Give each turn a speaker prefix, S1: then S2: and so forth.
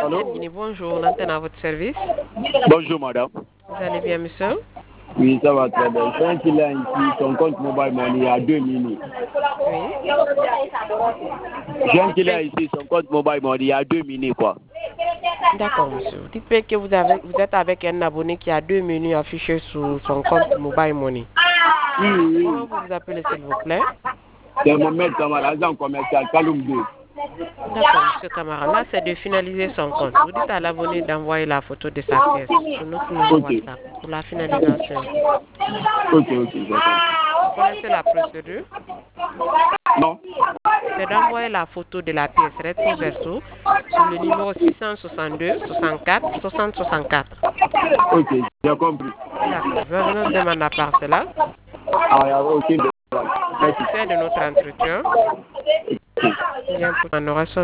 S1: Bienvenue, bonjour, l'antenne à votre service.
S2: Bonjour madame.
S1: Vous allez bien, monsieur?
S2: Oui, ça va très bien. J'ai un client ici, son compte mobile money à 2 minutes.
S1: Oui.
S2: J'ai un client ici, son compte mobile money à 2 minutes quoi.
S1: D'accord, monsieur. Dites-moi que vous êtes avec un abonné qui a 2 menus affichés sur son compte mobile money.
S2: Oui.
S1: Comment vous vous appelez, s'il vous plaît?
S2: C'est mon maître Kamara, agent commercial, Kaloum 2.
S1: D'accord, monsieur Camara. Là, c'est de finaliser son compte. Vous dites à l'abonné d'envoyer la photo de sa pièce sur notre numéro WhatsApp pour la finalisation.
S2: Ok, j'attends.
S1: Vous connaissez la procédure?
S2: Non?
S1: C'est d'envoyer la photo de la pièce recto verso sur le numéro 662 64 60 64.
S2: Ok, j'ai compris.
S1: D'accord. Je vais venir demander à part cela.
S2: Ah, ok.
S1: Satisfait de notre entretien. Bien, pour on aura